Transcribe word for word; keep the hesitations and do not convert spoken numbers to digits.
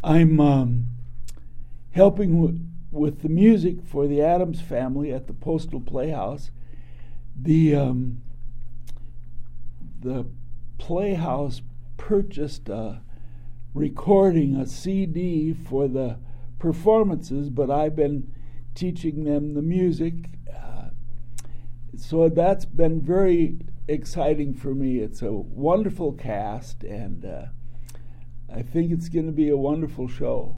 I'm um, helping w- with the music for the Addams Family at the Postal Playhouse. The um, the Playhouse purchased a recording, a C D for the performances, but I've been teaching them the music. Uh, so that's been very exciting for me. It's a wonderful cast, and uh, I think it's going to be a wonderful show.